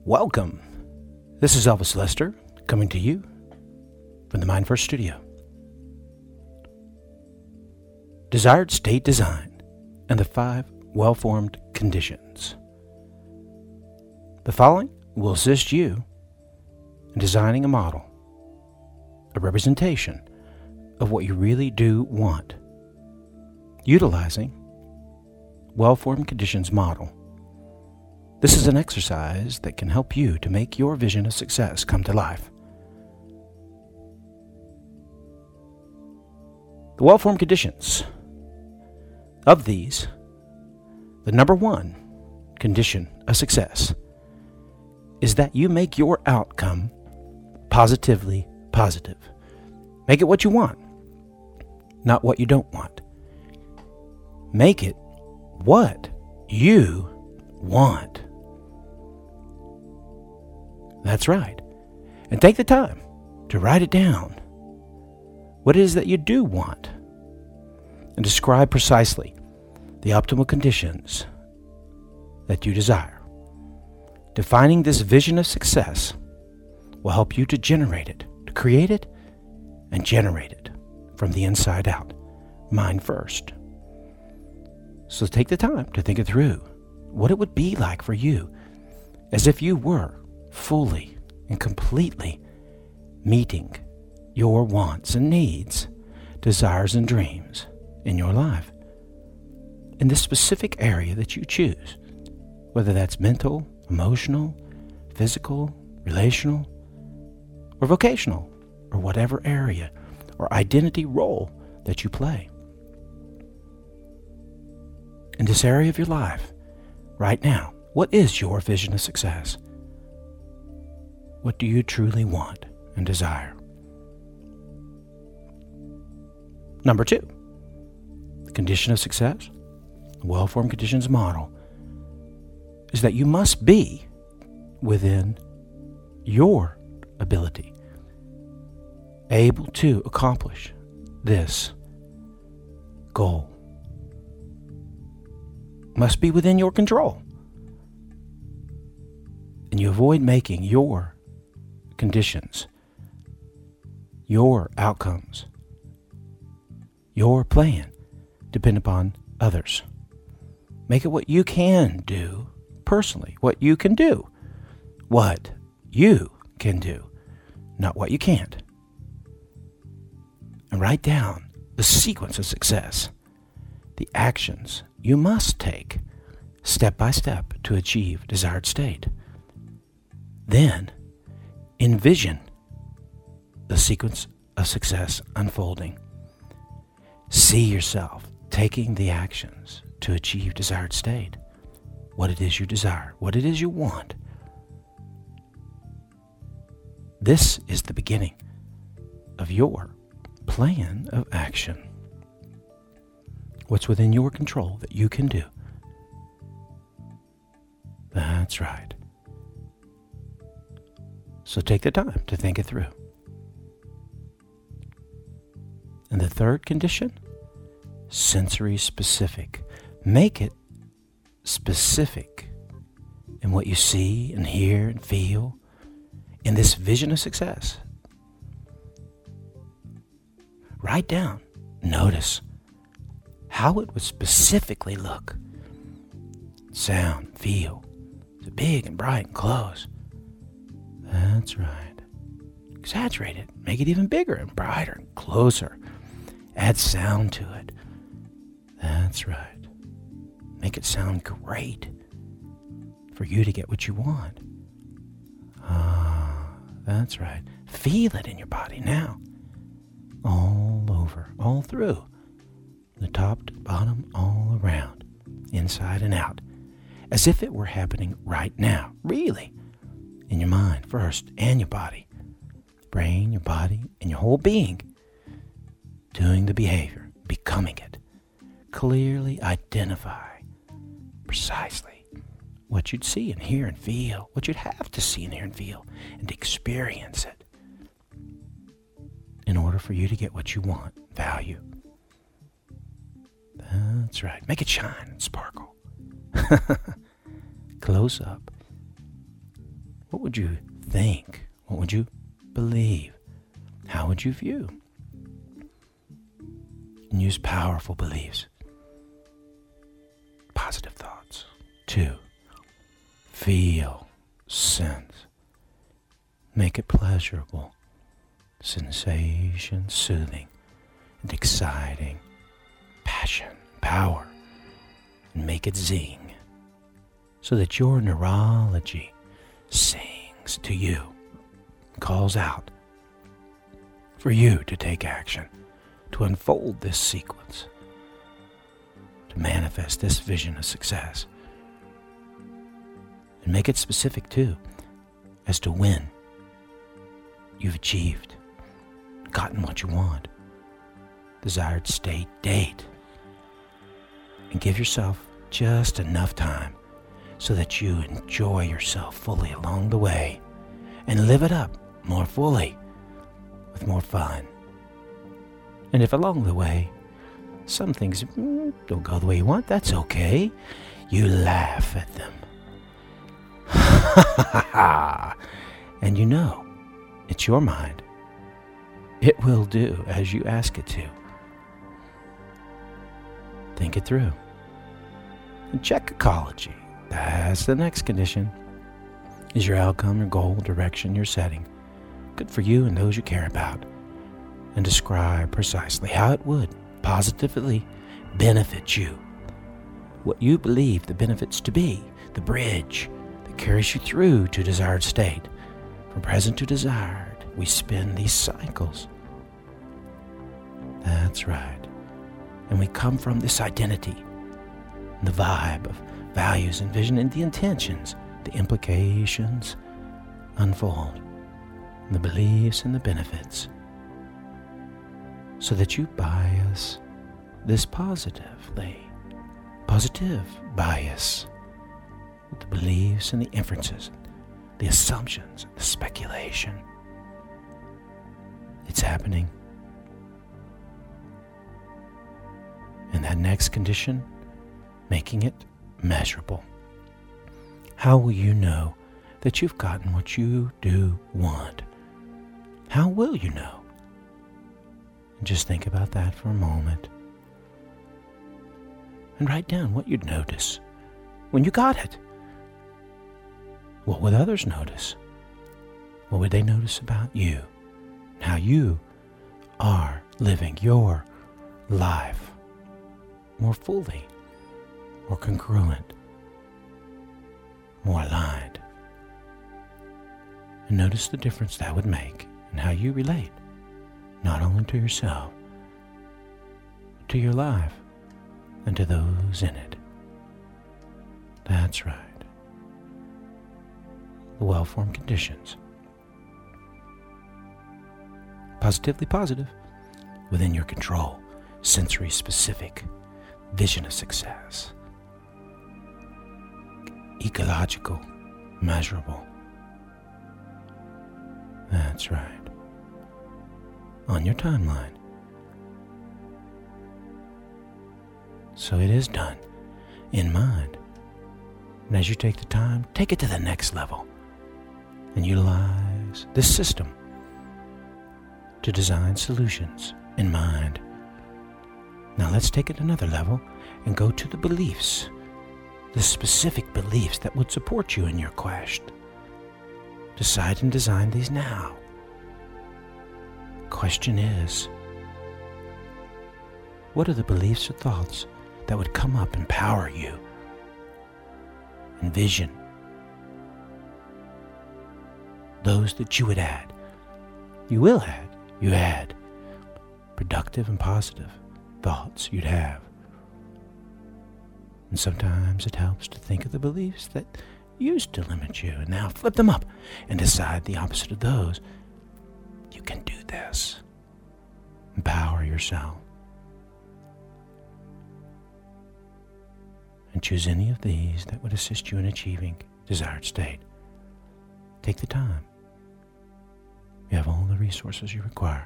Welcome. This is Elvis Lester coming to you from the Mind First Studio. Desired state design and the 5 well-formed conditions. The following will assist you in designing a model, a representation of what you really do want, utilizing well-formed conditions model. This is an exercise that can help you to make your vision of success come to life. The well-formed conditions. Of these, the number 1 condition of success is that you make your outcome positively positive. Make it what you want, not what you don't want. Make it what you want. That's right. And take the time to write it down. What it is that you do want. And describe precisely the optimal conditions that you desire. Defining this vision of success will help you to generate it, to create it, and generate it from the inside out. Mind first. So take the time to think it through. What it would be like for you as if you were fully and completely meeting your wants and needs, desires and dreams in your life, in this specific area that you choose, whether that's mental, emotional, physical, relational, or vocational, or whatever area or identity role that you play. In this area of your life, right now, what is your vision of success? What do you truly want and desire? Number 2, the condition of success, the well-formed conditions model, is that you must be within your ability, able to accomplish this goal. Must be within your control. And you avoid making your conditions, your outcomes, your plan depend upon others. Make it what you can do personally, what you can do. What you can do, not what you can't. And write down the sequence of success, the actions you must take step by step to achieve desired state. Then envision the sequence of success unfolding. See yourself taking the actions to achieve desired state. What it is you desire, what it is you want. This is the beginning of your plan of action. What's within your control that you can do. That's right. So take the time to think it through. And the 3rd condition, sensory specific. Make it specific in what you see and hear and feel in this vision of success. Write down, notice how it would specifically look, sound, feel. Is it big and bright and close? That's right. Exaggerate it. Make it even bigger and brighter and closer. Add sound to it. That's right. Make it sound great for you to get what you want. That's right. Feel it in your body now. All over, all through. The top to bottom, all around. Inside and out. As if it were happening right now. Really. In your mind first and your body. Brain, your body, and your whole being. Doing the behavior. Becoming it. Clearly identify precisely what you'd see and hear and feel. What you'd have to see and hear and feel. And experience it. In order for you to get what you want. Value. That's right. Make it shine and sparkle. Close up. What would you think? What would you believe? How would you view? And use powerful beliefs. Positive thoughts. 2, feel, sense. Make it pleasurable, sensation, soothing, and exciting. Passion, power, and make it zing, so that your neurology sings to you, calls out for you to take action, to unfold this sequence, to manifest this vision of success. And make it specific too, as to when you've achieved, gotten what you want, desired state, date, and give yourself just enough time so that you enjoy yourself fully along the way and live it up more fully with more fun. And if along the way some things don't go the way you want, that's okay. You laugh at them. And you know, it's your mind. It will do as you ask it to. Think it through. And check ecology. That's the next condition. Is your outcome, your goal, direction you're setting good for you and those you care about? And describe precisely how it would positively benefit you. What you believe the benefits to be, the bridge that carries you through to desired state. From present to desired, we spin these cycles. That's right. And we come from this identity, the vibe of values and vision and the intentions, the implications unfold, the beliefs and the benefits, so that you bias this positively, positive bias, with the beliefs and the inferences, the assumptions, the speculation. It's happening. And that next condition, making it measurable. How will you know that you've gotten what you do want? How will you know? And just think about that for a moment. And write down what you'd notice when you got it. What would others notice? What would they notice about you? How you are living your life more fully, more congruent, more aligned. And notice the difference that would make in how you relate, not only to yourself, but to your life and to those in it. That's right. The well-formed conditions. Positively positive, within your control, sensory specific, vision of success. Ecological, measurable. That's right. On your timeline. So it is done, in mind. And as you take the time, take it to the next level and utilize this system to design solutions in mind. Now let's take it another level and go to the beliefs, the specific beliefs that would support you in your quest. Decide and design these now. Question is, what are the beliefs or thoughts that would come up and power you? Envision those that you would add. You will add. You add productive and positive thoughts you'd have. And sometimes it helps to think of the beliefs that used to limit you and now flip them up and decide the opposite of those. You can do this. Empower yourself. And choose any of these that would assist you in achieving desired state. Take the time. You have all the resources you require.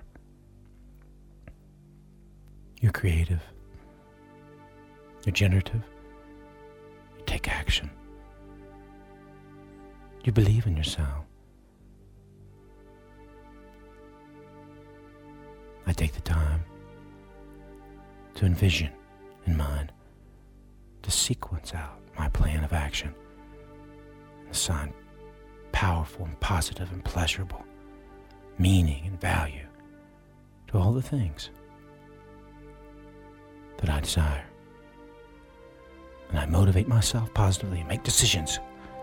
You're creative. You're generative. You take action. You believe in yourself. I take the time to envision in mind, to sequence out my plan of action, and assign powerful and positive and pleasurable meaning and value to all the things that I desire. And I motivate myself positively and make decisions.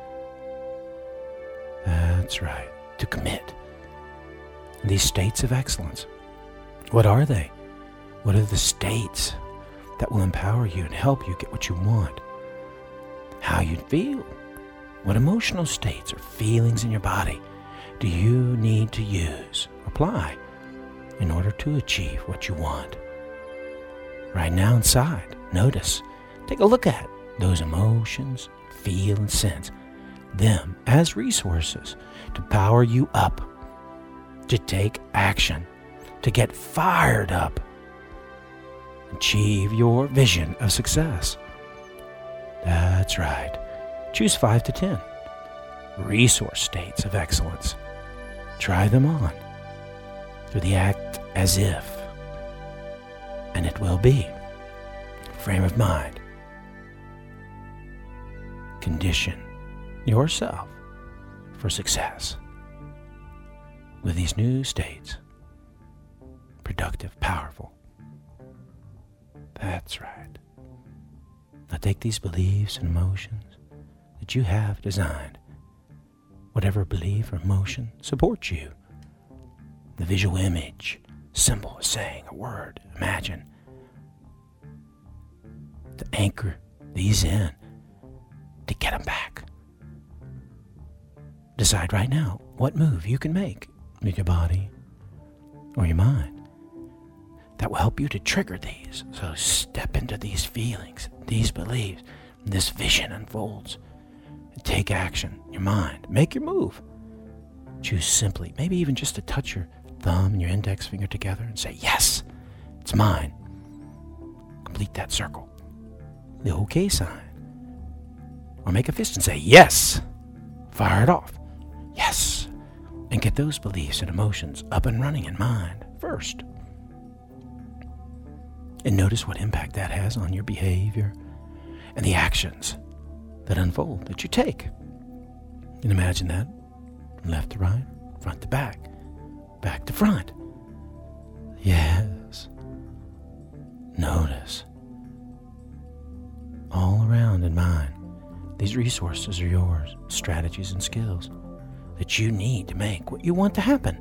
That's right, to commit. And these states of excellence, what are they? What are the states that will empower you and help you get what you want? How you feel? What emotional states or feelings in your body do you need to use or apply in order to achieve what you want? Right now inside, notice, take a look at those emotions, feel and sense them as resources to power you up, to take action, to get fired up, achieve your vision of success. That's right. Choose 5 to 10 resource states of excellence. Try them on through the act as if, and it will be. Frame of mind. Condition yourself for success with these new states. Productive, powerful. That's right. Now take these beliefs and emotions that you have designed. Whatever belief or emotion supports you. The visual image, symbol, saying, a word, imagine. To anchor these in, to get them back. Decide right now what move you can make with your body or your mind that will help you to trigger these. So step into these feelings, these beliefs, this vision unfolds. And take action, your mind. Make your move. Choose simply, maybe even just to touch your thumb and your index finger together and say, yes, it's mine. Complete that circle. The OK sign. Or make a fist and say, yes. Fire it off. Yes. And get those beliefs and emotions up and running in mind first. And notice what impact that has on your behavior and the actions that unfold, that you take. And imagine that from left to right, front to back, back to front. Yes. Notice. All around in mind, these resources are yours, strategies and skills that you need to make what you want to happen.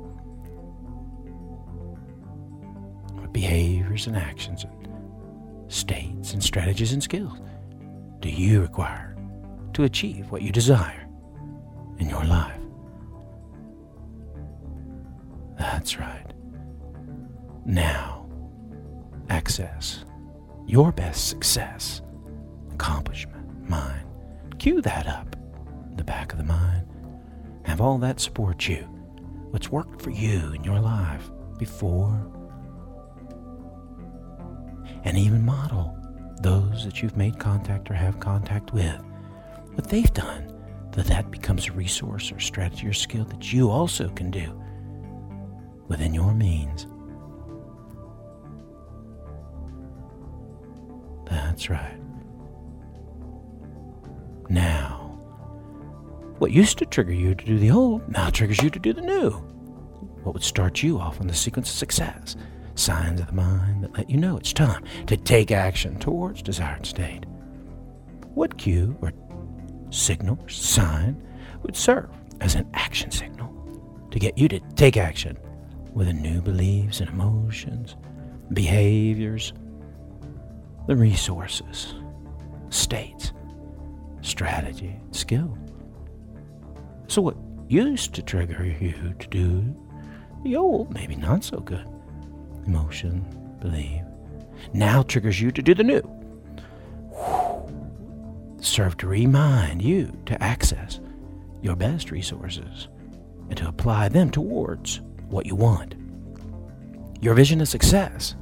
What behaviors and actions and states and strategies and skills do you require to achieve what you desire in your life? That's right. Now, access your best success, accomplishment, mind. Cue that up in the back of the mind. Have all that support you. What's worked for you in your life before. And even model those that you've made contact or have contact with. What they've done, that becomes a resource or strategy or skill that you also can do within your means. That's right. Now, what used to trigger you to do the old now triggers you to do the new. What would start you off on the sequence of success? Signs of the mind that let you know it's time to take action towards desired state. What cue or signal or sign would serve as an action signal to get you to take action with the new beliefs and emotions, behaviors, the resources, states, strategy, skill. So what used to trigger you to do the old, maybe not so good, emotion, belief, now triggers you to do the new. Serve to remind you to access your best resources and to apply them towards what you want. Your vision of success.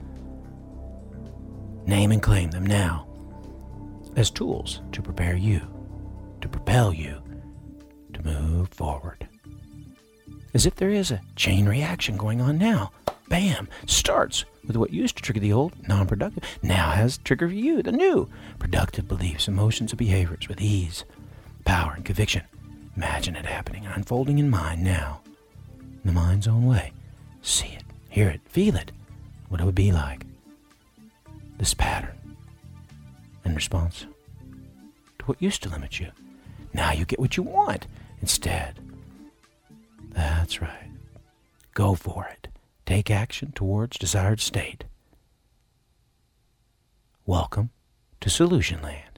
Name and claim them now as tools to prepare you, to propel you, to move forward. As if there is a chain reaction going on now. Bam! Starts with what used to trigger the old, non-productive, now has trigger for you, the new, productive beliefs, emotions, and behaviors with ease, power, and conviction. Imagine it happening and unfolding in mind now, in the mind's own way. See it, hear it, feel it, what it would be like. This pattern in response to what used to limit you. Now you get what you want instead. That's right. Go for it. Take action towards desired state. Welcome to Solution Land.